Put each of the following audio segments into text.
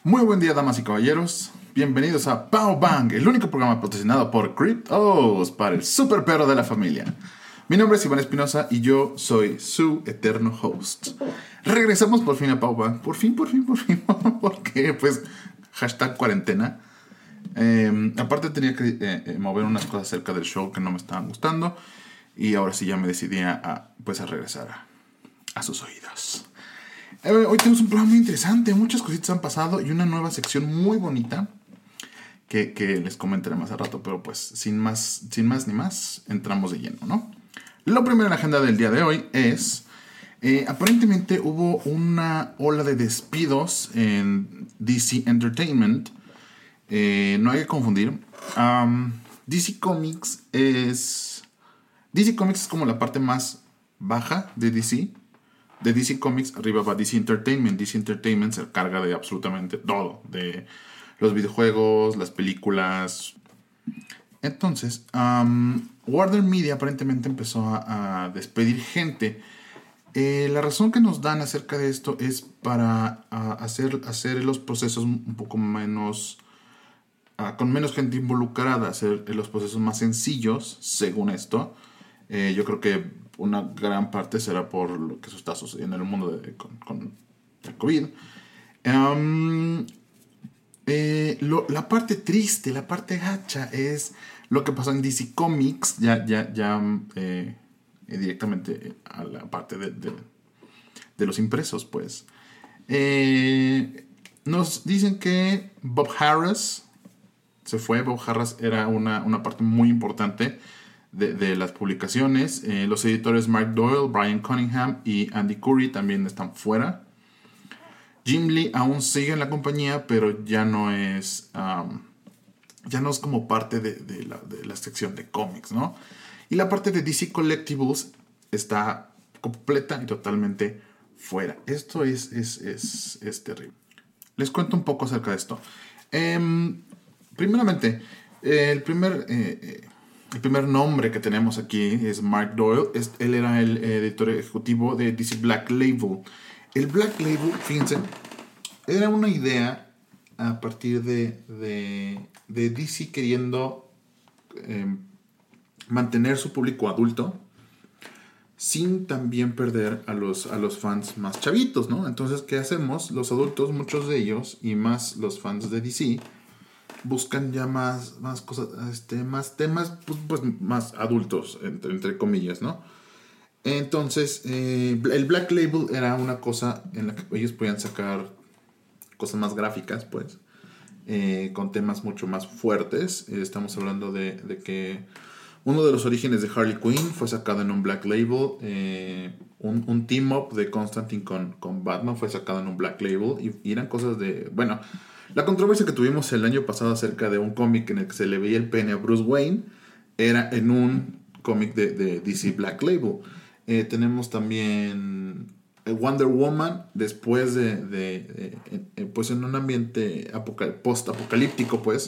Muy buen día, damas y caballeros. Bienvenidos a Pow Bang, el único programa patrocinado por Cryptos para el super perro de la familia. Mi nombre es Iván Espinosa y yo soy su eterno host. Regresamos por fin a Pow Bang. Por fin. Porque, pues, hashtag cuarentena. Aparte tenía que mover unas cosas acerca del show que no me estaban gustando. Y ahora sí ya me decidí a regresar a sus oídos. Hoy tenemos un programa muy interesante. Muchas cositas han pasado y una nueva sección muy bonita que les comentaré más al rato. Pero pues sin más ni más, entramos de lleno, ¿no? Lo primero en la agenda del día de hoy es... aparentemente hubo una ola de despidos en DC Entertainment. No hay que confundir. DC Comics es como la parte más baja de DC. De DC Comics arriba va DC Entertainment. DC Entertainment se encarga de absolutamente todo. De los videojuegos, las películas. Entonces, Warner Media aparentemente empezó a despedir gente. La razón que nos dan acerca de esto es para hacer los procesos un poco menos... con menos gente involucrada, hacer los procesos más sencillos, según esto. Yo creo que una gran parte será por lo que está sucediendo en el mundo con el COVID. La parte triste, la parte gacha es lo que pasó en DC Comics, directamente a la parte de los impresos, pues. Nos dicen que Bob Harras se fue. Bob Harras era una parte muy importante de las publicaciones. Los editores Mark Doyle, Brian Cunningham y Andy Curry también están fuera. Jim Lee aún sigue en la compañía, pero ya no es como parte de la sección de cómics, ¿no? Y la parte de DC Collectibles está completa y totalmente fuera. Esto es terrible. Les cuento un poco acerca de esto. Primeramente, el primer nombre que tenemos aquí es Mark Doyle. Él era el editor ejecutivo de DC Black Label. El Black Label, fíjense, era una idea a partir de DC queriendo mantener su público adulto sin también perder a los fans más chavitos, ¿no? Entonces, ¿qué hacemos? Los adultos, muchos de ellos, y más los fans de DC, buscan ya más cosas, más temas, pues más adultos, entre comillas, ¿no? Entonces, el Black Label era una cosa en la que ellos podían sacar cosas más gráficas, pues, con temas mucho más fuertes. Estamos hablando de que uno de los orígenes de Harley Quinn fue sacado en un Black Label. Un team-up de Constantine con Batman fue sacado en un Black Label. Y eran cosas de... Bueno, la controversia que tuvimos el año pasado acerca de un cómic en el que se le veía el pene a Bruce Wayne era en un cómic de DC Black Label. Tenemos también Wonder Woman después pues en un ambiente post-apocalíptico, pues.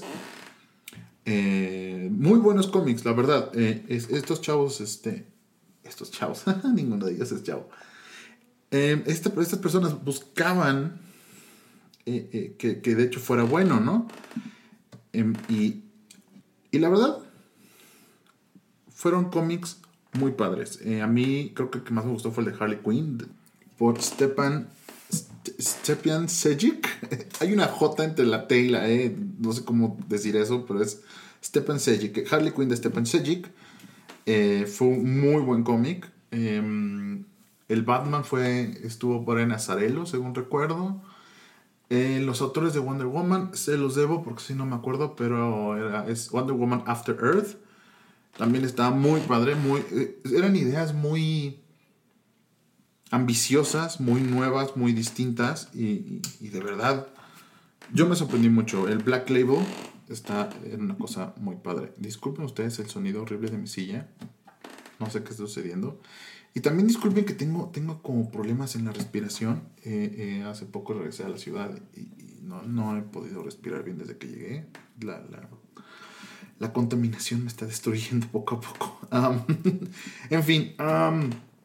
Muy buenos cómics, la verdad. Estos chavos, ninguno de ellos es chavo. Estas personas buscaban que de hecho fuera bueno, ¿no? Y la verdad, fueron cómics muy padres. A mí creo que el que más me gustó fue el de Harley Quinn por Stjepan Sejic. Hay una J entre la T y la E, no sé cómo decir eso, pero es Stjepan Sejic. Harley Quinn de Stjepan Sejic. Fue un muy buen cómic. El Batman estuvo por en Azarelo, según recuerdo. Los autores de Wonder Woman se los debo porque si no me acuerdo, pero es Wonder Woman After Earth. También estaba muy padre, eran ideas muy ambiciosas, muy nuevas, muy distintas y de verdad yo me sorprendí mucho. El Black Label está en una cosa muy padre. Disculpen ustedes el sonido horrible de mi silla, no sé qué está sucediendo. Y también disculpen que tengo como problemas en la respiración. Hace poco regresé a la ciudad y no he podido respirar bien desde que llegué. La contaminación me está destruyendo poco a poco. En fin,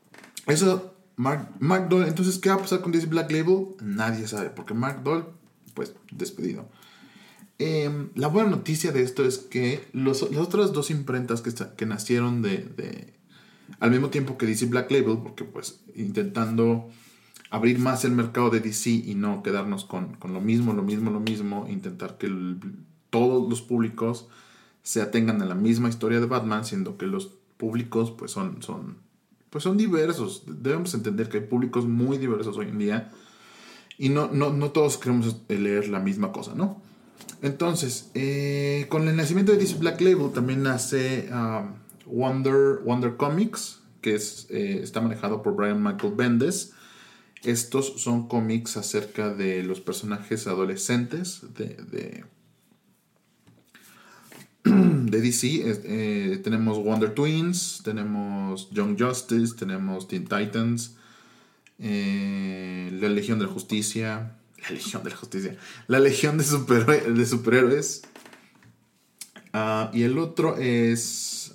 eso, Mark Doyle. Entonces, ¿qué va a pasar con DC Black Label? Nadie sabe, porque Mark Doyle pues despedido. La buena noticia de esto es que las otras dos imprentas que nacieron al mismo tiempo que DC Black Label, porque pues intentando abrir más el mercado de DC y no quedarnos con lo mismo, intentar que todos los públicos se atengan a la misma historia de Batman, siendo que los públicos pues son diversos. Debemos entender que hay públicos muy diversos hoy en día y no todos queremos leer la misma cosa, ¿no? Entonces, con el nacimiento de DC Black Label también nace Wonder Comics, que está manejado por Brian Michael Bendis. Estos son cómics acerca de los personajes adolescentes de DC. Tenemos Wonder Twins, tenemos Young Justice, tenemos Teen Titans, la Legión de la Justicia, la Legión de Superhéroes, y el otro es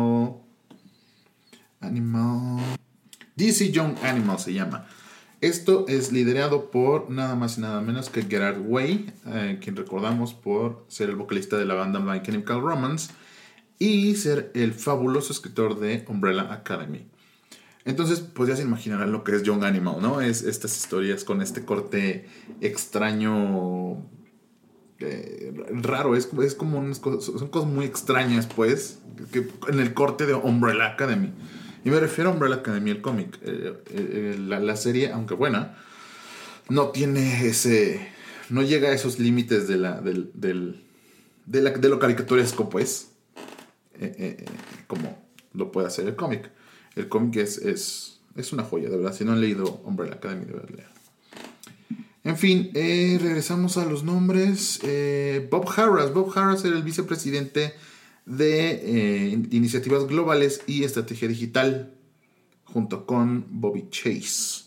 DC Young Animal se llama. Esto es liderado por nada más y nada menos que Gerard Way, quien recordamos por ser el vocalista de la banda My Chemical Romance y ser el fabuloso escritor de Umbrella Academy. Entonces, pues ya se imaginarán lo que es Young Animal, ¿no? Es estas historias con este corte extraño, raro, es como son cosas muy extrañas, pues, que en el corte de Umbrella Academy. Y me refiero a Umbrella Academy, el cómic. La serie, aunque buena, no tiene no llega a esos límites de lo caricaturesco, pues, como lo puede hacer el cómic. El cómic es una joya, de verdad. Si no han leído Umbrella Academy, de verdad, leer. En fin, regresamos a los nombres. Bob Harras era el vicepresidente de iniciativas globales y estrategia digital, junto con Bobby Chase.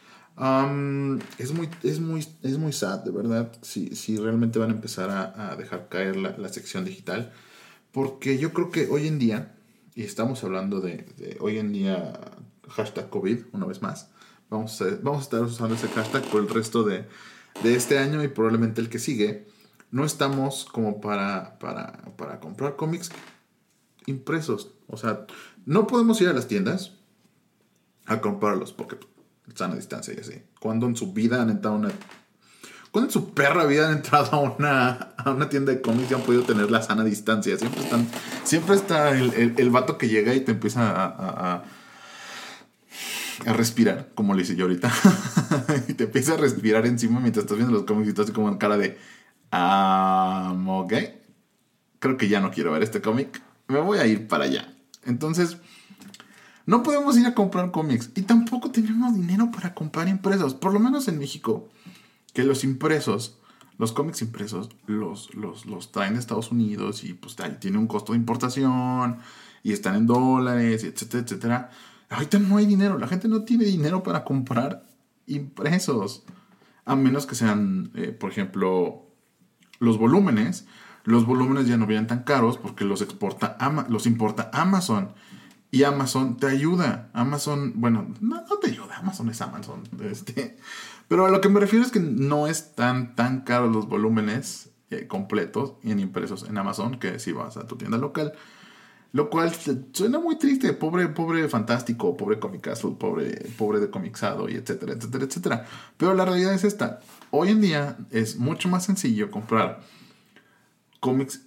Es muy sad, de verdad, si realmente van a empezar a dejar caer la sección digital, porque yo creo que hoy en día, y estamos hablando de hoy en día, hashtag COVID, una vez más, vamos a estar usando ese hashtag por el resto de este año y probablemente el que sigue. No estamos como para comprar cómics impresos. O sea, no podemos ir a las tiendas a comprarlos porque están a distancia y así. Cuando en su perra vida han entrado a una tienda de cómics y han podido tener la sana distancia. Siempre está el vato que llega y te empieza a respirar, como le hice yo ahorita. Y te empieza a respirar encima mientras estás viendo los cómics y estás así como en cara de ok, creo que ya no quiero ver este cómic, me voy a ir para allá. Entonces, no podemos ir a comprar cómics y tampoco tenemos dinero para comprar impresos. Por lo menos en México, que los cómics impresos los traen de Estados Unidos y pues tiene un costo de importación y están en dólares, etcétera, etcétera. Ahorita no hay dinero, la gente no tiene dinero para comprar impresos, a menos que sean, por ejemplo, los volúmenes ya no vienen tan caros porque los importa Amazon. Y Amazon te ayuda. Amazon, bueno, no te ayuda. Amazon es Amazon. Pero a lo que me refiero es que no es tan caro los volúmenes completos y en impresos en Amazon que si vas a tu tienda local. Lo cual suena muy triste. Pobre Fantástico, pobre Comic Castle, pobre de Comixado y etcétera, etcétera, etcétera. Pero la realidad es esta. Hoy en día es mucho más sencillo comprar cómics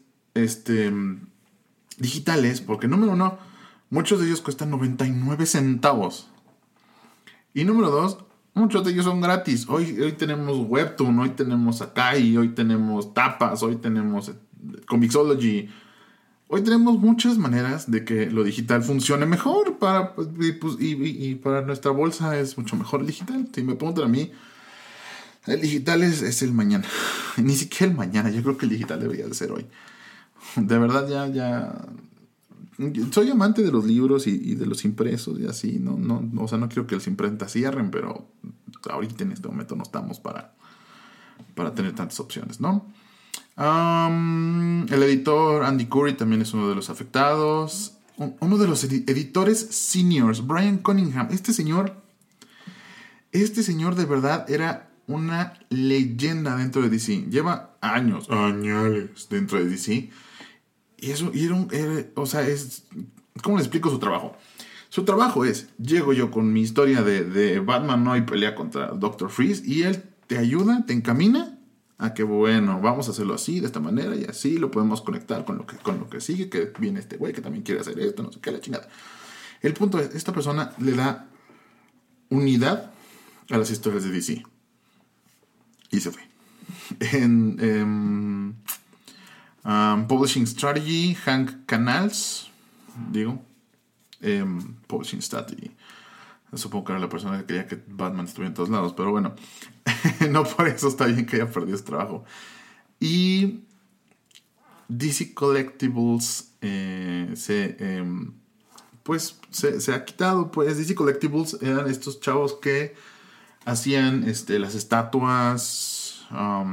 digitales porque, número uno, muchos de ellos cuestan 99 centavos. Y número dos, muchos de ellos son gratis. Hoy tenemos Webtoon, hoy tenemos Akai, hoy tenemos Tapas, hoy tenemos Comixology. Hoy tenemos muchas maneras de que lo digital funcione mejor y para nuestra bolsa es mucho mejor el digital. Si me preguntan a mí, el digital es el mañana. Ni siquiera el mañana, yo creo que el digital debería de ser hoy. De verdad ya soy amante de los libros y de los impresos y así. O sea, no quiero que las imprentas cierren, pero ahorita en este momento no estamos para tener tantas opciones, ¿no? El editor Andy Curry también es uno de los afectados. Uno de los editores seniors, Brian Cunningham. Este señor de verdad era una leyenda dentro de DC. Lleva años dentro de DC. Y eso, o sea, ¿cómo le explico su trabajo? Su trabajo es, llego yo con mi historia de Batman, ¿no? Y pelea contra Doctor Freeze. Y él te ayuda, te encamina a que, bueno, vamos a hacerlo así, de esta manera. Y así lo podemos conectar con lo que sigue. Que viene este güey que también quiere hacer esto, no sé qué, la chingada. El punto es, esta persona le da unidad a las historias de DC. Y se fue. En Publishing Strategy, Hank Canals, Publishing Strategy. Supongo que era la persona que quería que Batman estuviera en todos lados, pero bueno, no por eso está bien que haya perdido su trabajo. Y DC Collectibles se ha quitado. Pues DC Collectibles eran estos chavos que hacían las estatuas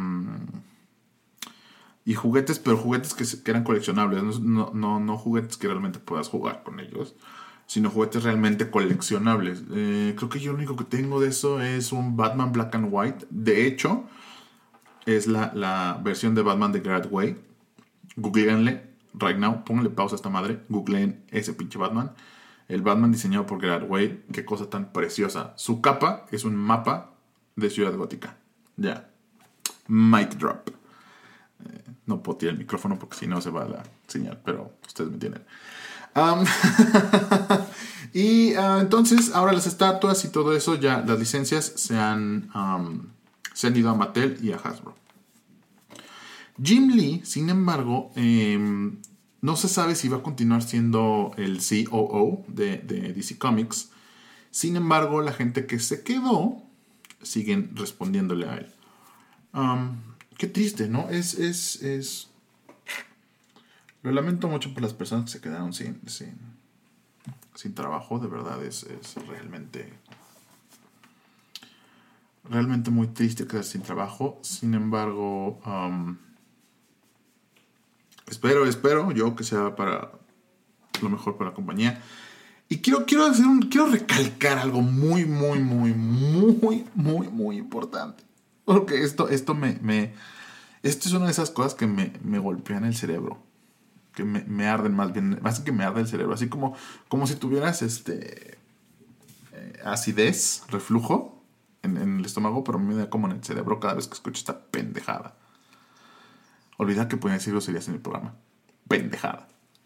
y juguetes, pero juguetes que eran coleccionables, no juguetes que realmente puedas jugar con ellos, sino juguetes realmente coleccionables. Creo que yo lo único que tengo de eso es un Batman Black and White. De hecho, es la versión de Batman de Gerard Way. Googleenle right now, pónganle pausa a esta madre, googleen ese pinche Batman. El Batman diseñado por Gerard Way, qué cosa tan preciosa. Su capa es un mapa de Ciudad Gótica. Ya. Mic drop. No puedo tirar el micrófono porque si no se va la señal, pero ustedes me entienden. Entonces, ahora las estatuas y todo eso, ya las licencias se han ido a Mattel y a Hasbro. Jim Lee, sin embargo, no se sabe si va a continuar siendo el COO de DC Comics. Sin embargo, la gente que se quedó siguen respondiéndole a él. Qué triste, ¿no? Lo lamento mucho por las personas que se quedaron sin trabajo. De verdad, es realmente muy triste quedarse sin trabajo. Sin embargo, espero yo que sea para lo mejor para la compañía. Y quiero recalcar algo muy, muy, muy, muy, muy, muy importante. Porque esto es una de esas cosas que me golpean el cerebro. Que me arden más bien. Más que me arde el cerebro. Así como si tuvieras acidez, reflujo en el estómago, pero me da como en el cerebro cada vez que escucho esta pendejada. Olvidar que podía decir groserías en el programa. Pendejada.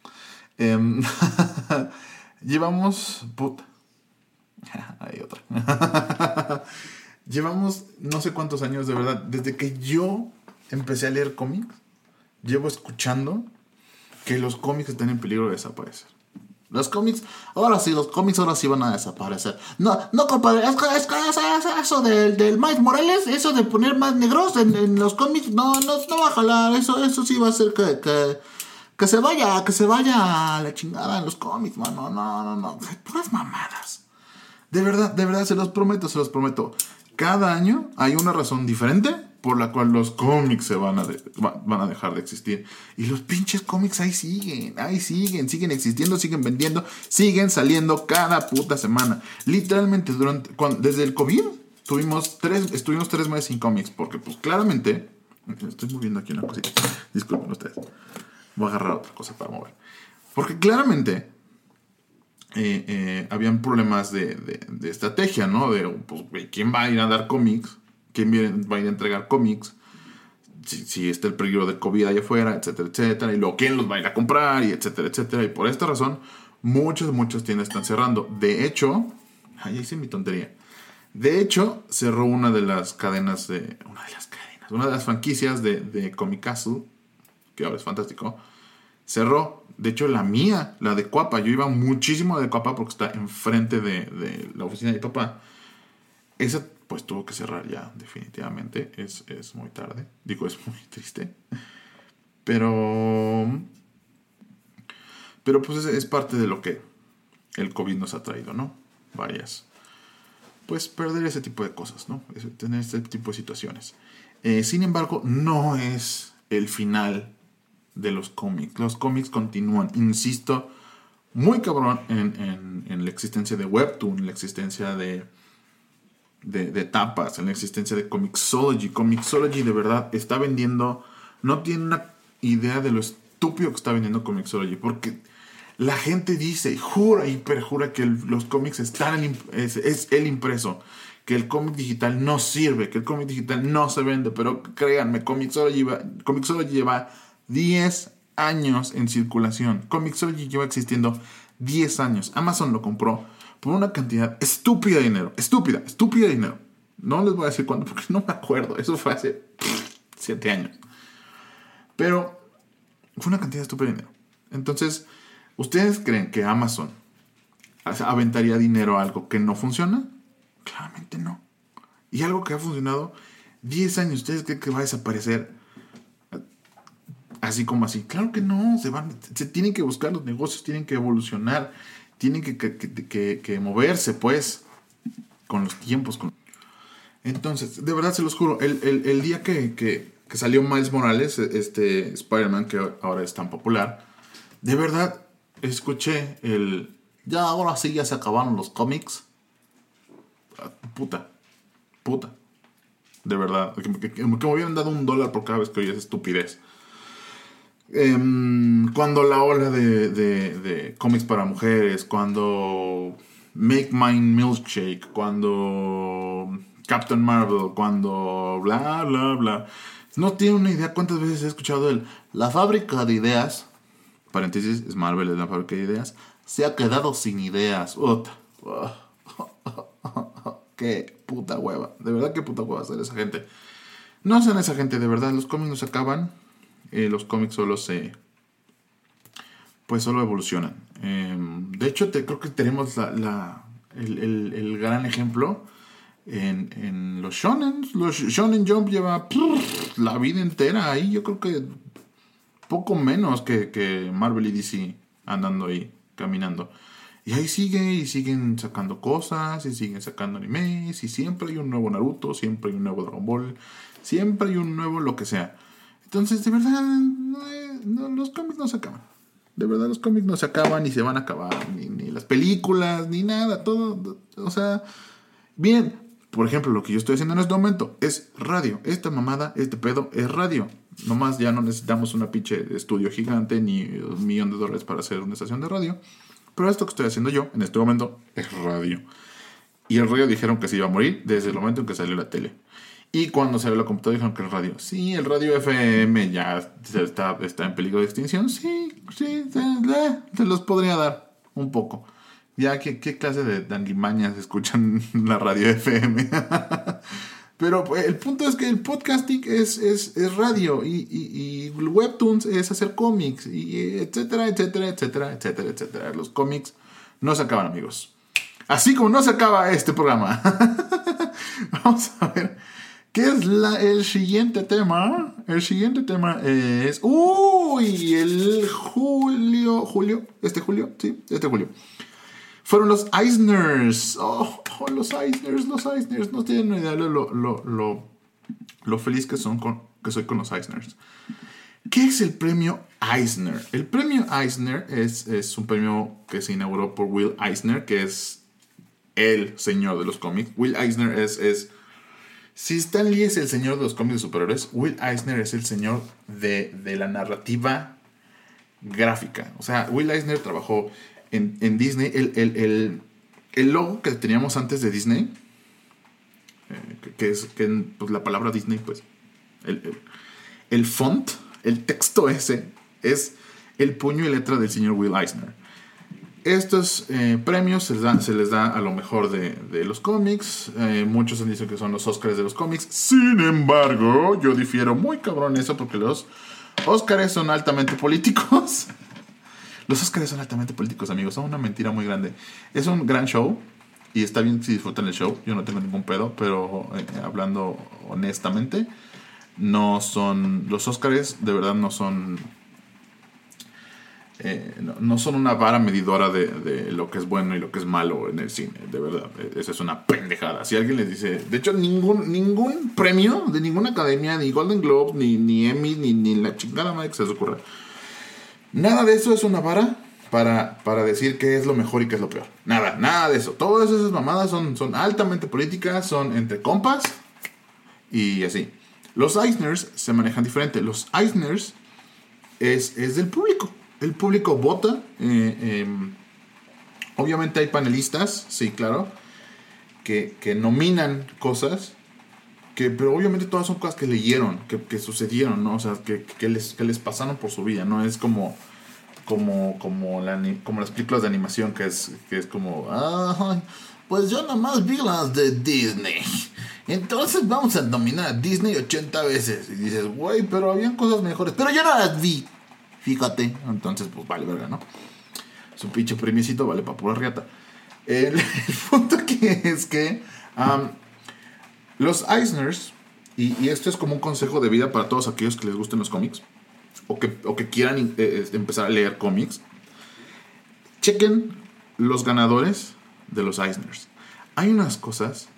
Llevamos... Puta. Hay otra. Llevamos no sé cuántos años, de verdad. Desde que yo empecé a leer cómics, llevo escuchando que los cómics están en peligro de desaparecer. Los cómics ahora sí van a desaparecer. No, compadre, es eso del Miles Morales, eso de poner más negros en los cómics, no va a jalar. Eso sí va a hacer que se vaya a la chingada en los cómics, mano. No. Puras mamadas. De verdad, se los prometo. Cada año hay una razón diferente por la cual los cómics se van a dejar de existir. Y los pinches cómics ahí siguen existiendo, siguen vendiendo, siguen saliendo cada puta semana. Literalmente, desde el COVID, estuvimos 3 meses sin cómics, porque pues claramente, estoy moviendo aquí una cosita, disculpen ustedes, voy a agarrar otra cosa para mover. Porque claramente habían problemas de estrategia, ¿no? Pues, ¿quién va a ir a dar cómics? ¿Quién va a ir a entregar cómics? Si está el peligro de COVID allá afuera, etcétera, etcétera. Y luego, ¿quién los va a ir a comprar? Y etcétera, etcétera. Y por esta razón, muchas tiendas están cerrando. De hecho, ahí hice mi tontería. De hecho, cerró una de las franquicias de Comic Castle, que ahora es fantástico. Cerró. De hecho, la mía, la de Cuapa, yo iba muchísimo de Cuapa porque está enfrente de la oficina de mi papá. Esa pues tuvo que cerrar ya, definitivamente. Es muy tarde. Es muy triste. Pero pues es parte de lo que el COVID nos ha traído, ¿no? Pues perder ese tipo de cosas, ¿no? Tener este tipo de situaciones. Sin embargo, no es el final de los cómics. Los cómics continúan, insisto, muy cabrón en la existencia de Webtoon, la existencia de de tapas, en la existencia de Comixology. Comixology de verdad está vendiendo, no tiene una idea de lo estúpido que está vendiendo Comixology, porque la gente dice, jura y perjura que los cómics están es el impreso, que el cómic digital no sirve, que el cómic digital no se vende, pero créanme, Comixology lleva 10 años en circulación. Comixology lleva existiendo 10 años. Amazon lo compró por una cantidad estúpida de dinero. Estúpida de dinero. No les voy a decir cuándo porque no me acuerdo. Eso fue hace 7 años. Pero fue una cantidad estúpida de dinero. Entonces, ¿ustedes creen que Amazon aventaría dinero a algo que no funciona? Claramente no. Y algo que ha funcionado 10 años, ¿ustedes creen que va a desaparecer así como así? Claro que no. Se tienen que buscar, los negocios tienen que evolucionar, tienen que moverse, pues, con los tiempos. Entonces, de verdad se los juro, el día que salió Miles Morales, este Spider-Man que ahora es tan popular, de verdad escuché ya ahora sí ya se acabaron los cómics. Puta. De verdad, que me hubieran dado $1 por cada vez que oí esa estupidez. Cuando la ola de cómics para mujeres, cuando Make Mine Milkshake, cuando Captain Marvel, cuando bla bla bla, no tiene una idea cuántas veces he escuchado la fábrica de ideas, paréntesis, es Marvel, es la fábrica de ideas, se ha quedado sin ideas. Qué puta hueva, de verdad qué puta hueva ser esa gente. No sean esa gente, de verdad, los cómics no se acaban. Los cómics solo solo evolucionan. De hecho, creo que tenemos el gran ejemplo en los shonen. Los Shonen Jump lleva la vida entera ahí. Yo creo que poco menos que Marvel y DC andando ahí, caminando. Y ahí siguen sacando cosas, y siguen sacando animes, y siempre hay un nuevo Naruto, siempre hay un nuevo Dragon Ball, siempre hay un nuevo lo que sea. Entonces, de verdad, los cómics no se acaban. De verdad, los cómics no se acaban, ni se van a acabar, ni las películas, ni nada, todo. O sea, bien, por ejemplo, lo que yo estoy haciendo en este momento es radio. Esta mamada, este pedo es radio. Nomás ya no necesitamos una pinche estudio gigante, ni $1 millón para hacer una estación de radio. Pero esto que estoy haciendo yo en este momento es radio. Y el radio dijeron que se iba a morir desde el momento en que salió la tele. Y cuando salió la computadora dijeron que el radio. Sí, el radio FM ya está en peligro de extinción. Sí, se los podría dar un poco. Ya, ¿qué clase de danguimañas escuchan la radio FM? Pero el punto es que el podcasting es radio y Webtoons es hacer cómics y etcétera. Los cómics no se acaban, amigos. Así como no se acaba este programa. Vamos a ver qué es el siguiente tema. El siguiente tema es... Este julio. Fueron los Eisners. Los Eisners. No tienen una idea de lo feliz que soy con los Eisners. ¿Qué es el premio Eisner? El premio Eisner es un premio que se inauguró por Will Eisner, que es el señor de los cómics. Will Eisner es si Stan Lee es el señor de los cómics de superhéroes, Will Eisner es el señor de la narrativa gráfica. O sea, Will Eisner trabajó en Disney. El logo que teníamos antes de Disney, que pues, la palabra Disney, pues el font, el texto ese es el puño y letra del señor Will Eisner. Estos premios se les da a lo mejor de los cómics. Muchos han dicho que son los Oscars de los cómics. Sin embargo, yo difiero muy cabrón eso, porque los Oscars son altamente políticos. Los Oscars son altamente políticos, amigos. Son una mentira muy grande. Es un gran show y está bien si disfrutan el show. Yo no tengo ningún pedo, pero hablando honestamente, no son... Los Oscars de verdad no son... no son una vara medidora de lo que es bueno y lo que es malo en el cine. De verdad, esa es una pendejada. Si alguien les dice... De hecho, ningún premio de ninguna academia, ni Golden Globe, ni Emmy, ni la chingada madre que se les ocurra, nada de eso es una vara para decir qué es lo mejor y qué es lo peor. Nada de eso. Todas esas mamadas son altamente políticas, son entre compas y así. Los Eisners se manejan diferente. Los Eisners es del público. El público vota. Obviamente hay panelistas, sí, claro, que nominan cosas, pero obviamente todas son cosas que leyeron, que sucedieron, ¿no? O sea, que les pasaron por su vida, ¿no? Es como las películas de animación, que es como, pues yo nomás vi las de Disney, entonces vamos a nominar a Disney 80 veces. Y dices, güey, pero habían cosas mejores, pero yo no las vi, fíjate. Entonces, pues vale verga, ¿no? Su pinche premiecito vale para pura riata. El punto que es que los Eisners, y esto es como un consejo de vida para todos aquellos que les gusten los cómics, o que quieran empezar a leer cómics, chequen los ganadores de los Eisners. Hay unas cosas,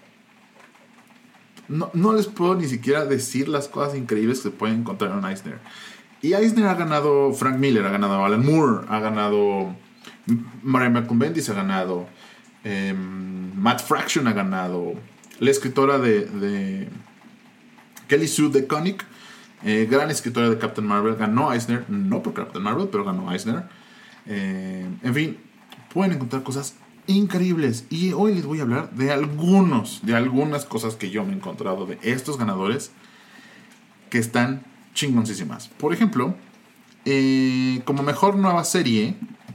no les puedo ni siquiera decir las cosas increíbles que se pueden encontrar en un Eisner. Y Eisner ha ganado Frank Miller, ha ganado Alan Moore, ha ganado Marion Malcolm Bendis, ha ganado Matt Fraction, ha ganado la escritora de Kelly Sue DeConnick, gran escritora de Captain Marvel, ganó Eisner, no por Captain Marvel, pero ganó Eisner. En fin, pueden encontrar cosas increíbles. Y hoy les voy a hablar de algunas cosas que yo me he encontrado de estos ganadores que están chingoncísimas. Por ejemplo, como mejor nueva serie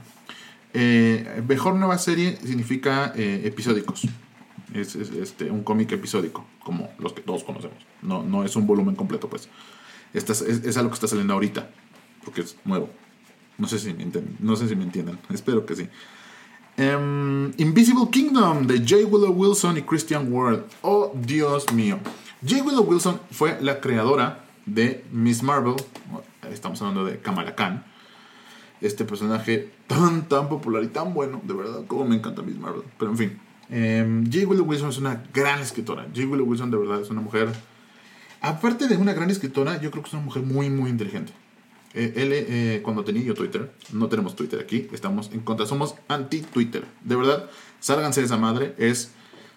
significa episódicos. Es un cómic episódico, como los que todos conocemos. No es un volumen completo, pues. Es algo que está saliendo ahorita, porque es nuevo. No sé si me entienden. Espero que sí. Invisible Kingdom, de J. Willow Wilson y Christian Ward. Oh, Dios mío. J. Willow Wilson fue la creadora de Miss Marvel. Estamos hablando de Kamala Khan. Este personaje tan popular y tan bueno, de verdad, como me encanta Miss Marvel. Pero en fin, J. Willow Wilson es una gran escritora. J. Willow Wilson de verdad es una mujer, aparte de una gran escritora, yo creo que es una mujer muy inteligente. Cuando tenía yo Twitter, no tenemos Twitter aquí, estamos en contra, somos anti-Twitter. De verdad, sálganse de esa madre. Es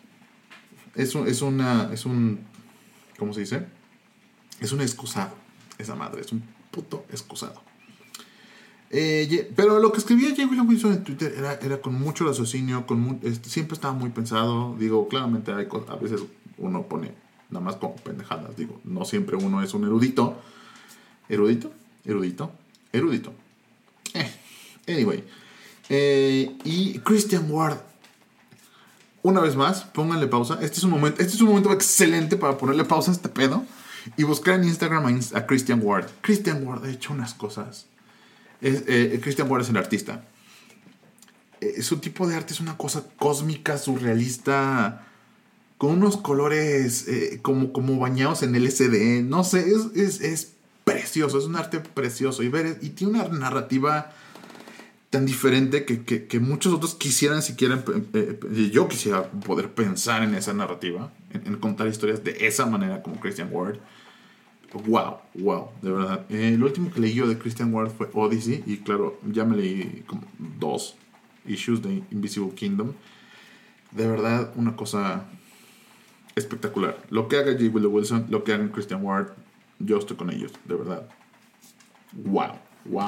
un ¿cómo se dice? Es un excusado. Esa madre es un puto excusado. Pero lo que escribía J. Willow Wilson en Twitter era con mucho raciocinio, siempre estaba muy pensado. Digo, claramente a veces uno pone nada más como pendejadas. Digo, no siempre uno es un erudito. ¿Erudito? Anyway. Y Christian Ward, una vez más, pónganle pausa. Este es un momento excelente para ponerle pausa a este pedo y buscar en Instagram a Christian Ward. Christian Ward ha hecho unas cosas. Christian Ward es el artista. Su tipo de arte es una cosa cósmica, surrealista, con unos colores como bañados en LSD. No sé, es precioso, es un arte precioso. Y tiene una narrativa tan diferente que muchos otros quisieran, yo quisiera poder pensar en esa narrativa, en contar historias de esa manera como Christian Ward. Wow, de verdad. Lo último que leí yo de Christian Ward fue Odyssey. Y claro, ya me leí como 2 issues de Invisible Kingdom. De verdad, una cosa espectacular. Lo que haga J. Willow Wilson, lo que haga Christian Ward, yo estoy con ellos, de verdad. Wow.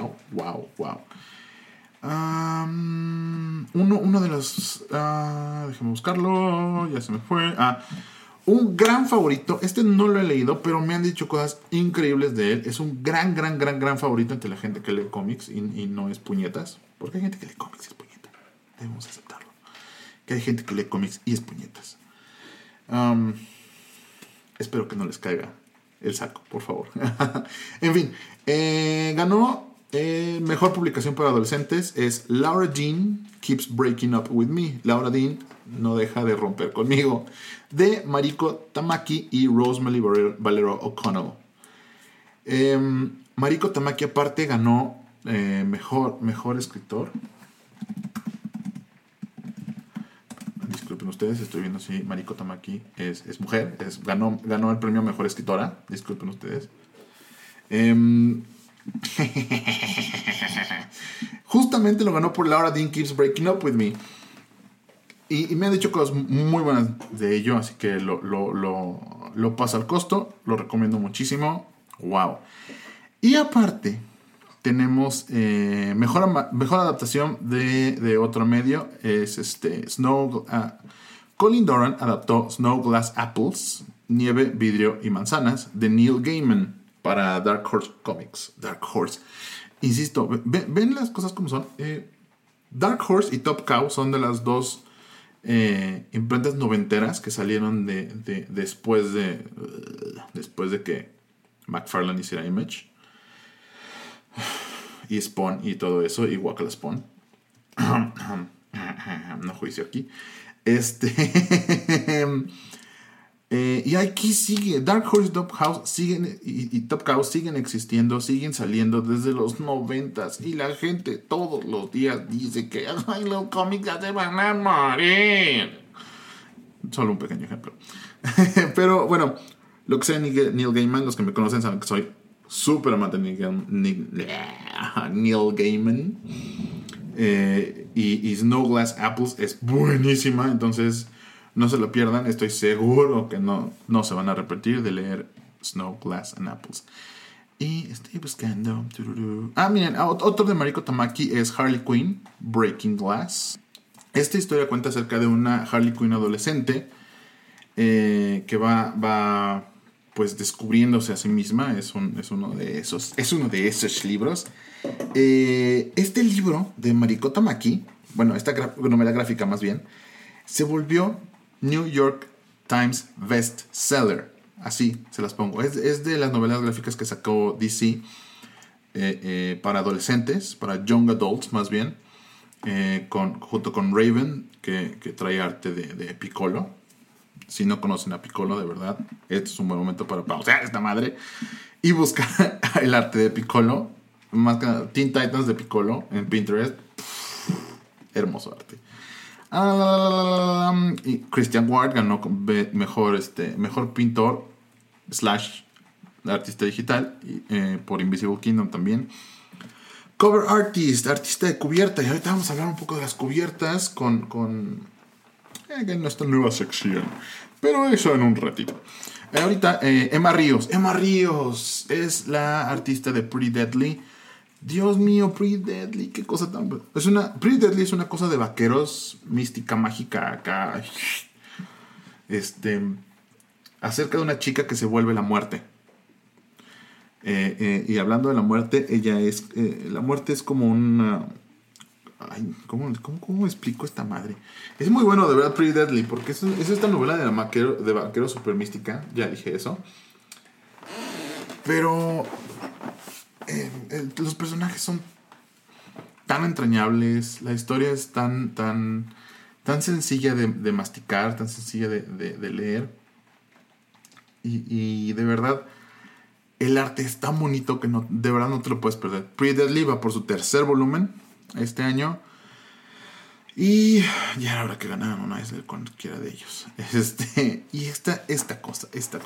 Uno de los... déjame buscarlo, ya se me fue. Un gran favorito, no lo he leído, pero me han dicho cosas increíbles de él. Es un gran favorito entre la gente que lee cómics y no es puñetas. Porque hay gente que lee cómics y es puñeta. Debemos aceptarlo. Que hay gente que lee cómics y es puñetas. Espero que no les caiga el saco, por favor. En fin, ganó mejor publicación para adolescentes. Es Laura Dean Keeps Breaking Up With Me. Laura Dean no deja de romper conmigo, de Mariko Tamaki y Rosemary Valero O'Connell. Mariko Tamaki aparte ganó mejor escritor. Disculpen ustedes, estoy viendo si Mariko Tamaki es mujer. Ganó el premio mejor escritora. Disculpen ustedes. Justamente lo ganó por Laura Dean Keeps Breaking Up With Me. Y me han dicho cosas muy buenas de ello, así que lo paso al costo, lo recomiendo muchísimo. Wow. Y aparte, tenemos mejor adaptación de otro medio, es Colin Doran adaptó Snow Glass Apples, Nieve, Vidrio y Manzanas, de Neil Gaiman para Dark Horse Comics. Dark Horse. Insisto, ven las cosas como son. Dark Horse y Top Cow son de las dos imprentas noventeras que salieron después de que McFarlane hiciera Image y Spawn y todo eso, y Guacala Spawn. No juicio aquí. Y aquí sigue Dark Horse y Top Cow y Top Cow siguen existiendo, siguen saliendo desde los 90s, y la gente todos los días dice que ay, los cómics ya se van a morir. Solo un pequeño ejemplo. Pero bueno, lo que sea Neil Gaiman, los que me conocen saben que soy súper amante de Neil Gaiman. Y Snow Glass Apples es buenísima, entonces no se lo pierdan. Estoy seguro que no se van a repetir de leer Snow Glass and Apples. Y estoy buscando. Miren, otro de Mariko Tamaki es Harley Quinn, Breaking Glass. Esta historia cuenta acerca de una Harley Quinn adolescente que va pues descubriéndose a sí misma. Es uno de esos libros. Este libro de Mariko Tamaki, bueno, esta novela gráfica más bien, se volvió New York Times bestseller. Así se las pongo. Es de las novelas gráficas que sacó DC para adolescentes, para young adults más bien, junto con Raven, que trae arte de Piccolo. Si no conocen a Piccolo, de verdad, este es un buen momento para pausar esta madre y buscar el arte de Piccolo. Más que nada, Teen Titans de Piccolo en Pinterest. Hermoso arte. Y Christian Ward ganó mejor pintor / artista digital por Invisible Kingdom también. Cover artist, artista de cubierta. Y ahorita vamos a hablar un poco de las cubiertas en esta nueva sección. Pero eso en un ratito. Ahorita Emma Ríos. Emma Ríos es la artista de Pretty Deadly. Dios mío, Pretty Deadly, qué cosa tan... Pretty Deadly es una cosa de vaqueros, mística, mágica, acá. Acerca de una chica que se vuelve la muerte. Y hablando de la muerte, la muerte es como una... Ay, ¿cómo explico esta madre? Es muy bueno de verdad Pretty Deadly, porque es esta novela de vaquero super mística. Ya dije eso. Pero... los personajes son tan entrañables, la historia es tan sencilla de masticar, tan sencilla de leer, y de verdad el arte es tan bonito que de verdad no te lo puedes perder. Pretty Deadly va por su tercer volumen este año, y ya era hora que ganaran una vez de cualquiera de ellos. Y esta cosa.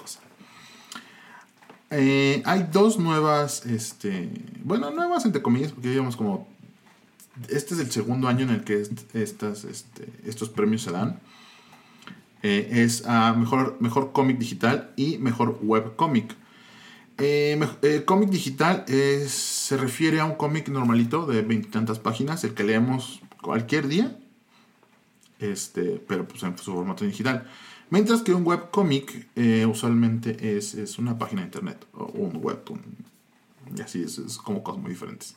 Hay dos nuevas, nuevas entre comillas, porque digamos como este es el segundo año en el que estos premios se dan. Es a mejor cómic digital y mejor webcómic. Cómic digital se refiere a un cómic normalito de 20 y tantas páginas, el que leemos cualquier día, pero pues en su formato digital. Mientras que un webcomic usualmente es una página de internet o un webtoon. Y así es como cosas muy diferentes.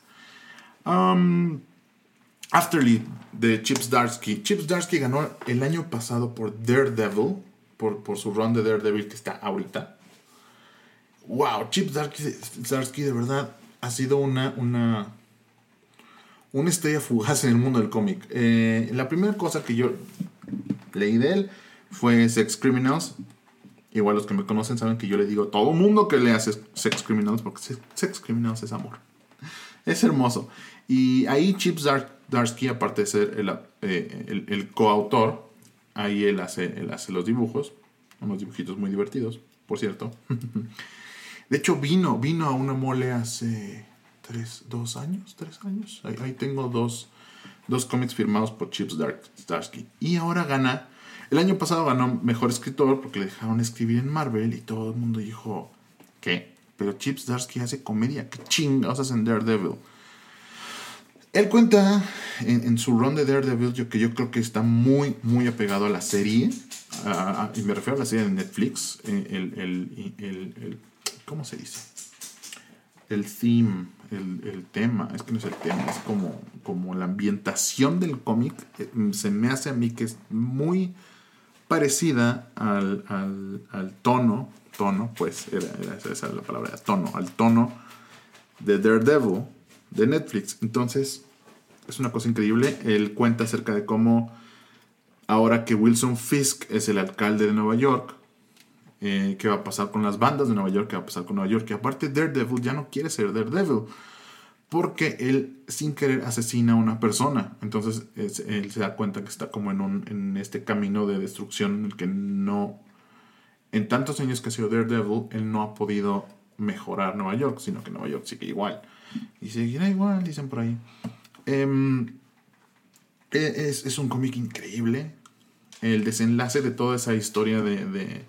Afterlife de Chip Zdarsky. Chip Zdarsky ganó el año pasado por Daredevil, por su run de Daredevil que está ahorita. Wow, Chip Zdarsky de verdad ha sido una estrella fugaz en el mundo del cómic. La primera cosa que yo leí de él fue Sex Criminals. Igual los que me conocen saben que yo le digo a todo mundo que lea Sex Criminals, porque Sex Criminals es amor. Es hermoso. Y ahí Chip Zdarsky, aparte de ser el coautor, ahí él hace los dibujos. Unos dibujitos muy divertidos, por cierto. De hecho, vino a una mole hace 2 años, 3 años. Ahí tengo dos cómics firmados por Chip Zdarsky. Y ahora gana. El año pasado ganó Mejor Escritor porque le dejaron escribir en Marvel y todo el mundo dijo, ¿qué? Pero Chip Zdarsky hace comedia. ¿Qué chingados hace en Daredevil? Él cuenta en su run de Daredevil que yo creo que está muy, muy apegado a la serie. Y me refiero a la serie de Netflix. ¿Cómo se dice? El theme, el tema. Es que no es el tema, es como la ambientación del cómic. Se me hace a mí que es muy parecida al tono, pues esa es la palabra, al tono de Daredevil de Netflix. Entonces es una cosa increíble. Él cuenta acerca de cómo ahora que Wilson Fisk es el alcalde de Nueva York, qué va a pasar con las bandas de Nueva York, qué va a pasar con Nueva York, que aparte Daredevil ya no quiere ser Daredevil porque él sin querer asesina a una persona. Entonces él se da cuenta que está como en este camino de destrucción en el que no, en tantos años que ha sido Daredevil, él no ha podido mejorar Nueva York, sino que Nueva York sigue igual y seguirá igual, dicen por ahí. Es un cómic increíble. El desenlace de toda esa historia de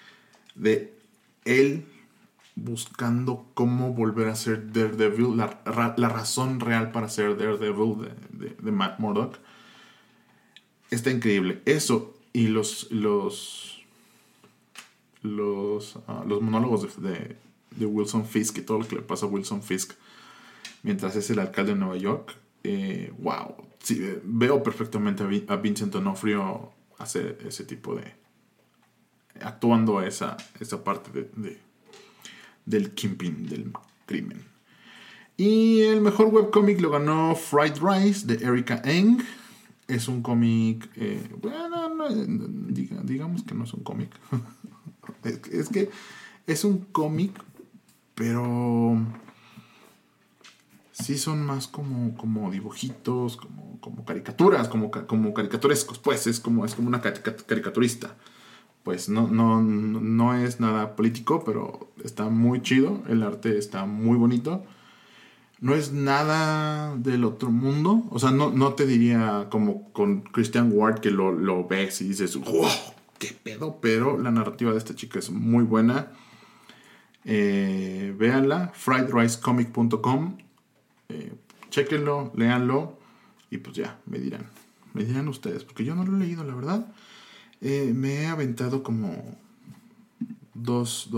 él buscando cómo volver a ser Daredevil, la razón real para ser Daredevil de Matt Murdock, está increíble. Eso y los monólogos de Wilson Fisk y todo lo que le pasa a Wilson Fisk mientras es el alcalde de Nueva York. Wow. Sí, veo perfectamente a Vincent D'Onofrio hacer ese tipo de actuando esa parte del Kingpin, del crimen. Y el mejor webcómic lo ganó Fried Rice de Erica Eng. Es un cómic, digamos que no es un cómic. es que es un cómic, pero sí son más como dibujitos, como caricaturas, como caricaturescos, pues es como una caricaturista. Pues no es nada político, pero está muy chido, el arte está muy bonito. No es nada del otro mundo, o sea, no te diría como con Christian Ward que lo ves y dices, ¡wow! ¡Qué pedo! Pero la narrativa de esta chica es muy buena. Véanla, friedricecomic.com. Chéquenlo, léanlo y pues ya, me dirán ustedes, porque yo no lo he leído, la verdad. Me he aventado como dos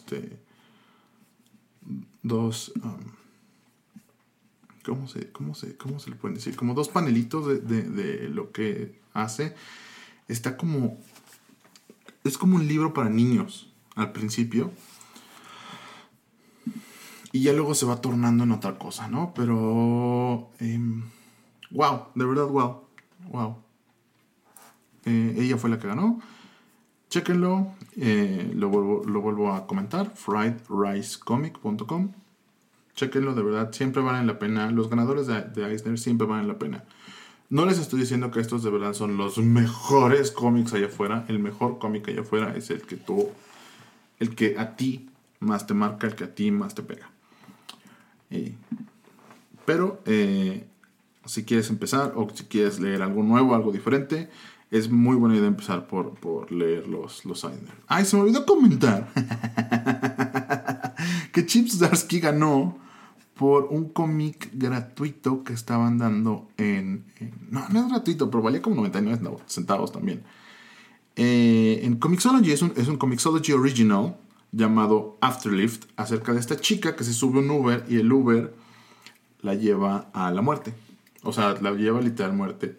¿cómo se le pueden decir? Como 2 panelitos de lo que hace. Está como, es como un libro para niños al principio y ya luego se va tornando en otra cosa, ¿no? Pero wow, de verdad wow. Ella fue la que ganó. Chéquenlo. Lo vuelvo a comentar. friedricecomic.com. Chéquenlo, de verdad. Siempre valen la pena. Los ganadores de Eisner siempre valen la pena. No les estoy diciendo que estos de verdad son los mejores cómics allá afuera. El mejor cómic allá afuera es el que a ti más te marca, el que a ti más te pega. Pero si quieres empezar o si quieres leer algo nuevo, algo diferente, es muy buena idea empezar por leer los Eisner. ¡Ay, se me olvidó comentar! Que Chip Zdarsky ganó por un cómic gratuito que estaban dando no es gratuito, pero valía como 99 centavos también. En Comixology, es un Comixology original llamado Afterlift, acerca de esta chica que se sube a un Uber y el Uber la lleva a la muerte. O sea, la lleva literalmente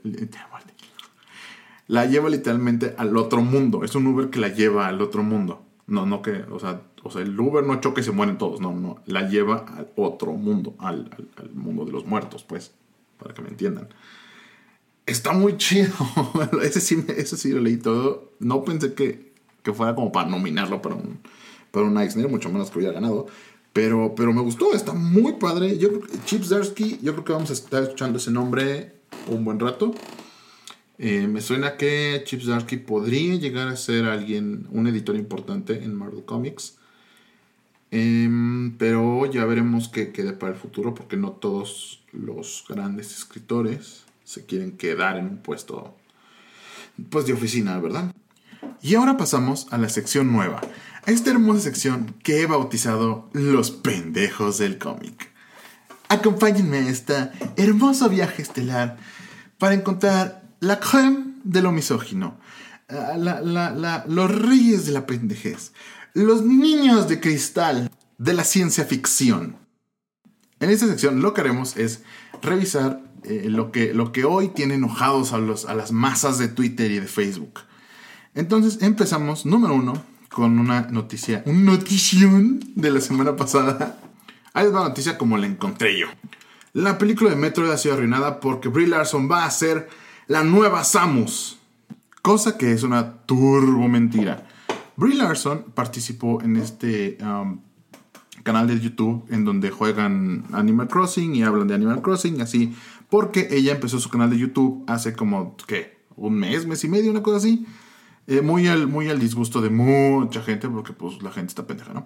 al otro mundo. Es un Uber que la lleva al otro mundo. No que, o sea, el Uber no choca y se mueren todos. No, la lleva al otro mundo, al mundo de los muertos, pues, para que me entiendan. Está muy chido. Ese sí lo leí todo. No pensé que fuera como para nominarlo para un Eisner, mucho menos que hubiera ganado. Pero me gustó, está muy padre. Chip Zdarsky, yo creo que vamos a estar escuchando ese nombre un buen rato. Me suena que Chip Zdarsky podría llegar a ser un editor importante en Marvel Comics. Pero ya veremos qué queda para el futuro, porque no todos los grandes escritores se quieren quedar en un puesto pues de oficina, ¿verdad? Y ahora pasamos a la sección nueva, a esta hermosa sección que he bautizado Los Pendejos del Cómic. Acompáñenme a este hermoso viaje estelar para encontrar la crème de lo misógino, los reyes de la pendejez, los niños de cristal de la ciencia ficción. En esta sección lo que haremos es revisar lo que hoy tiene enojados a las masas de Twitter y de Facebook. Entonces empezamos, número 1, con una noticia, un notición de la semana pasada. Ahí es la noticia como la encontré yo. La película de Metroid ha sido arruinada porque Brie Larson va a ser la nueva Samus. Cosa que es una turbo mentira. Brie Larson participó en este canal de YouTube en donde juegan Animal Crossing y hablan de Animal Crossing, así, porque ella empezó su canal de YouTube hace como, ¿qué? Un mes y medio, una cosa así. Muy al disgusto de mucha gente, porque pues la gente está pendeja, ¿no?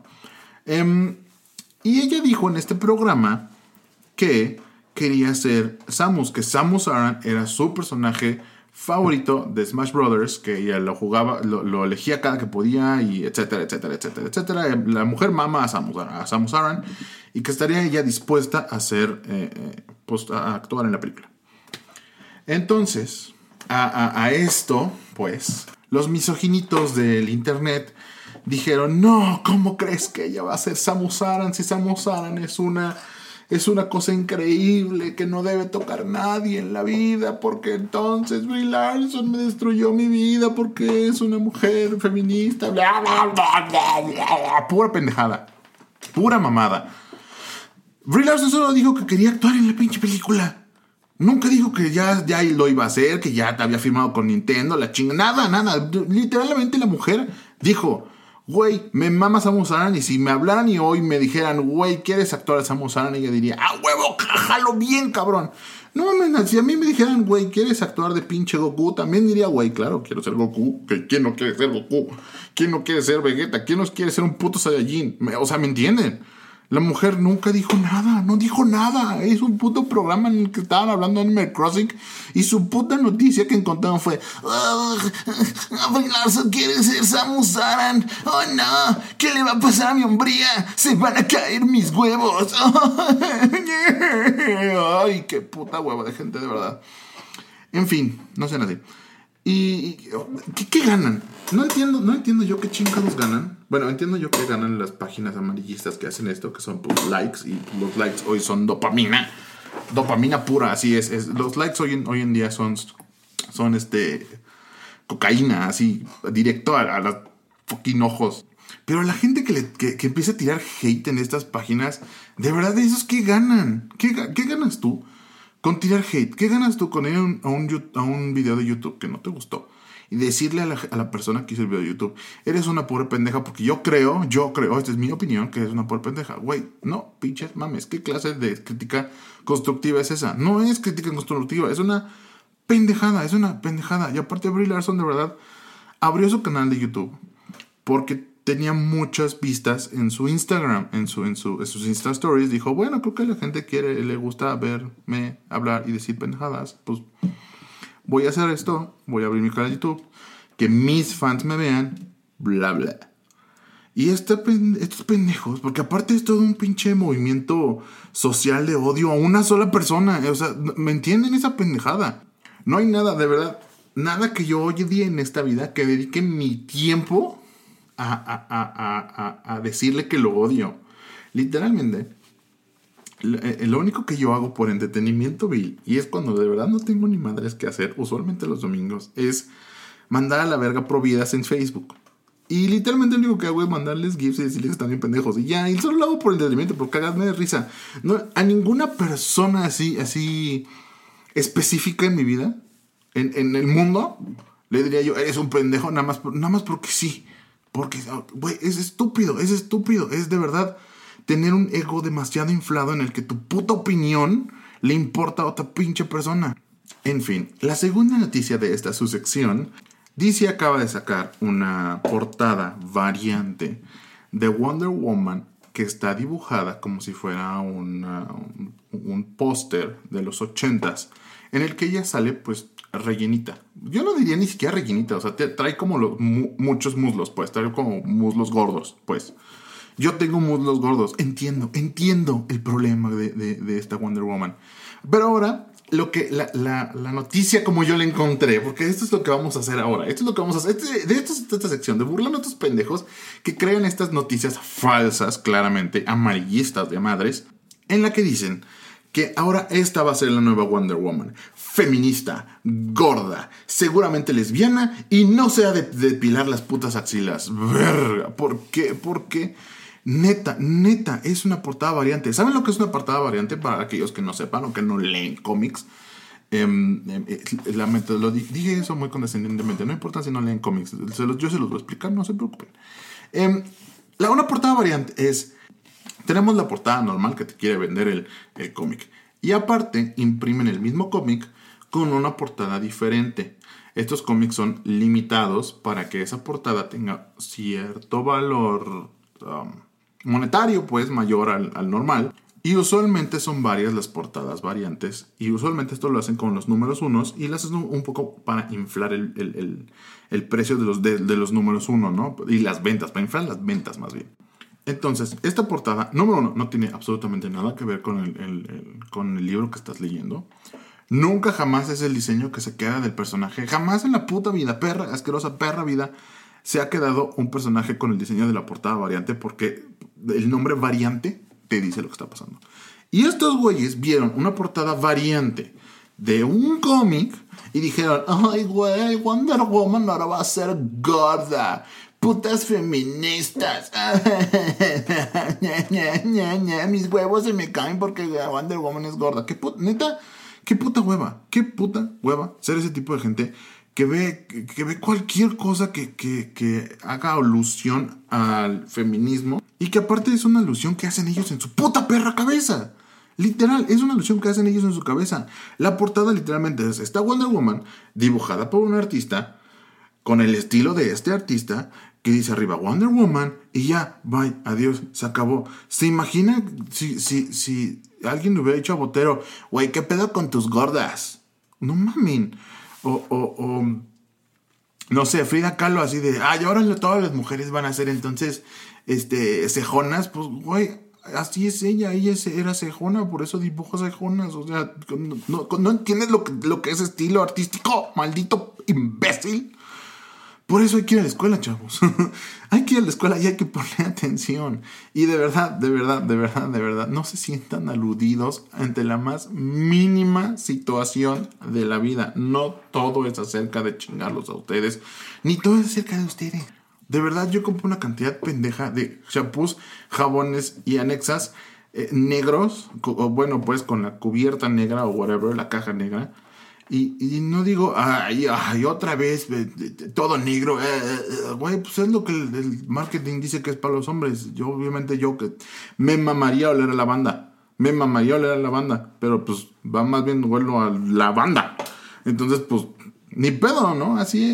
Y ella dijo en este programa que quería ser Samus, que Samus Aran era su personaje favorito de Smash Brothers, que ella lo jugaba, lo elegía cada que podía, y etcétera, etcétera, etcétera, etcétera. La mujer mama a Samus Aran, y que estaría ella dispuesta a hacer, pues, a actuar en la película. Entonces, a esto, pues, los misoginitos del internet dijeron, no, ¿cómo crees que ella va a ser Samus Aran? Si Samus Aran es una cosa increíble que no debe tocar nadie en la vida, porque entonces Brie Larson me destruyó mi vida porque es una mujer feminista, bla, bla, bla, bla, bla. Pura pendejada, pura mamada. Brie Larson solo dijo que quería actuar en la pinche película. Nunca dijo que ya lo iba a hacer, que ya te había firmado con Nintendo, la chinga. Nada. Literalmente la mujer dijo, güey, me mama Samus Aran, y si me hablaran y hoy me dijeran, güey, ¿quieres actuar a Samus Aran? Ella diría, huevo, jalo bien, cabrón. No mames, si a mí me dijeran, güey, ¿quieres actuar de pinche Goku? También diría, güey, claro, quiero ser Goku. ¿Quién no quiere ser Goku? ¿Quién no quiere ser Vegeta? ¿Quién no quiere ser un puto Saiyajin? O sea, ¿me entienden? La mujer nunca dijo nada, no dijo nada. Es un puto programa en el que estaban hablando de Animal Crossing y su puta noticia que encontraron fue Brie Larson quiere ser Samus Aran. Oh no, ¿qué le va a pasar a mi hombría? Se van a caer mis huevos. Ay, qué puta hueva de gente, de verdad. En fin, no sé nadie. ¿Y qué ganan? No entiendo yo qué chingados ganan. Bueno, entiendo yo que ganan las páginas amarillistas que hacen esto, que son pues, likes, y los likes hoy son dopamina pura, así es. Los likes hoy en día son cocaína, así, directo a los fucking ojos. Pero la gente que empieza a tirar hate en estas páginas, de verdad, ¿esos qué ganan? ¿Qué ganas tú con tirar hate? ¿Qué ganas tú con ir a un video de YouTube que no te gustó y decirle a la persona que hizo el video de YouTube, eres una pobre pendeja? Porque yo creo, esta es mi opinión, que eres una pobre pendeja. Güey, no, pinches mames, ¿qué clase de crítica constructiva es esa? No es crítica constructiva, es una pendejada. Y aparte Brie Larson de verdad abrió su canal de YouTube porque tenía muchas vistas en su Instagram, en sus Insta Stories. Dijo, bueno, creo que la gente le gusta verme hablar y decir pendejadas. Pues voy a hacer esto, voy a abrir mi canal de YouTube, que mis fans me vean, bla, bla. Y estos pendejos, porque aparte es todo un pinche movimiento social de odio a una sola persona. O sea, ¿me entienden esa pendejada? No hay nada, de verdad, nada que yo hoy día en esta vida que dedique mi tiempo a decirle que lo odio. Literalmente, lo único que yo hago por entretenimiento vil, y es cuando de verdad no tengo ni madres que hacer, usualmente los domingos, es mandar a la verga providas en Facebook. Y literalmente lo único que hago es mandarles gifs y decirles que están bien pendejos. Y ya, y solo lo hago por entretenimiento, por cagarme de risa. No, a ninguna persona así específica en mi vida, en el mundo, le diría yo, eres un pendejo, nada más porque sí. Porque, güey, es estúpido. Es de verdad tener un ego demasiado inflado en el que tu puta opinión le importa a otra pinche persona. En fin, la segunda noticia de esta subsección, DC acaba de sacar una portada variante de Wonder Woman que está dibujada como si fuera un póster de los 80s, en el que ella sale pues rellenita. Yo no diría ni siquiera rellenita, o sea, trae como muchos muslos, pues, trae como muslos gordos, pues. Yo tengo muslos gordos, entiendo el problema de esta Wonder Woman. Pero ahora, la noticia como yo la encontré, porque esto es lo que vamos a hacer ahora, esto es lo que vamos a hacer, de esto es esta sección, de burlando a estos pendejos que crean estas noticias falsas, claramente, amarillistas de madres, en la que dicen que ahora esta va a ser la nueva Wonder Woman. Feminista, gorda, seguramente lesbiana y no se ha de depilar las putas axilas. Verga, ¿por qué? Porque neta, es una portada variante. ¿Saben lo que es una portada variante para aquellos que no sepan o que no leen cómics? Lo dije eso muy condescendientemente. No importa si no leen cómics. Yo se los voy a explicar, no se preocupen. Una portada variante es... Tenemos la portada normal que te quiere vender el cómic. Y aparte, imprimen el mismo cómic con una portada diferente. Estos cómics son limitados para que esa portada tenga cierto valor monetario, pues, mayor al normal. Y usualmente son varias las portadas variantes. Y usualmente esto lo hacen con los números unos y lo hacen un poco para inflar el precio de los números uno, ¿no? Y las ventas, para inflar las ventas más bien. Entonces, esta portada, número uno, no tiene absolutamente nada que ver con el libro que estás leyendo. Nunca jamás es el diseño que se queda del personaje. Jamás en la puta vida, perra, asquerosa, perra vida, se ha quedado un personaje con el diseño de la portada variante, porque el nombre variante te dice lo que está pasando. Y estos güeyes vieron una portada variante de un cómic y dijeron, ay güey, Wonder Woman ahora va a ser gorda. Putas feministas. Mis huevos se me caen porque Wonder Woman es gorda. Neta, qué puta hueva ser ese tipo de gente que ve cualquier cosa que haga alusión al feminismo y que aparte es una alusión que hacen ellos en su puta perra cabeza. Literal, es una alusión que hacen ellos en su cabeza. La portada literalmente es esta Wonder Woman dibujada por un artista con el estilo de este artista que dice arriba Wonder Woman y ya, bye, adiós, se acabó. ¿Se imagina si alguien le hubiera dicho a Botero, güey, qué pedo con tus gordas? No mamen. O no sé, Frida Kahlo así de, ay, ahora todas las mujeres van a ser entonces cejonas, pues güey, así es ella era cejona, por eso dibuja cejonas, o sea, no entiendes lo que es estilo artístico, maldito imbécil. Por eso hay que ir a la escuela, chavos. Hay que ir a la escuela y hay que poner atención. Y de verdad, no se sientan aludidos ante la más mínima situación de la vida. No todo es acerca de chingarlos a ustedes, ni todo es acerca de ustedes. De verdad, yo compré una cantidad pendeja de shampoos, jabones y anexas negros, o bueno, pues con la cubierta negra o whatever, la caja negra. Y no digo, ay, otra vez, todo negro, güey, pues es lo que el marketing dice que es para los hombres. Obviamente yo que me mamaría oler a lavanda, pero pues va más bien huelo a lavanda. Entonces, pues, ni pedo, ¿no? Así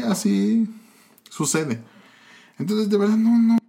sucede. Entonces, de verdad,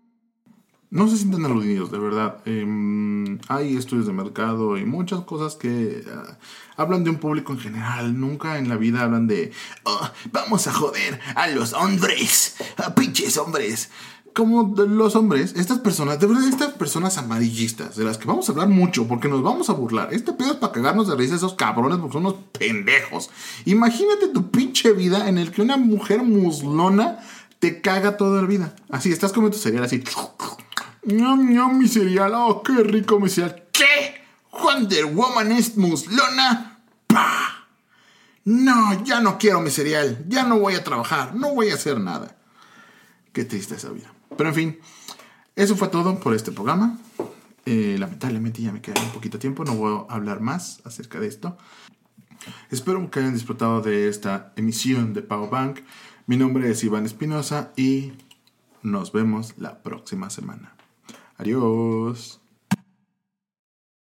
no se sientan aludidos, de verdad. Hay estudios de mercado y muchas cosas que hablan de un público en general. Nunca en la vida hablan de, vamos a joder a los hombres, a pinches hombres. Como los hombres, estas personas amarillistas, de las que vamos a hablar mucho porque nos vamos a burlar. Este pedo es para cagarnos de risa esos cabrones porque son unos pendejos. Imagínate tu pinche vida en el que una mujer muslona te caga toda la vida. Así, estás comiendo tu cereal así. ¡Ñam, mi cereal! ¡Oh, qué rico mi cereal! ¿Qué? ¿Wonder Woman es muslona? ¡Pah! No, ya no quiero mi cereal. Ya no voy a trabajar. No voy a hacer nada. Qué triste esa vida. Pero en fin, eso fue todo por este programa. Lamentablemente ya me queda un poquito de tiempo. No voy a hablar más acerca de esto. Espero que hayan disfrutado de esta emisión de Power Bank. Mi nombre es Iván Espinosa y nos vemos la próxima semana. Adiós.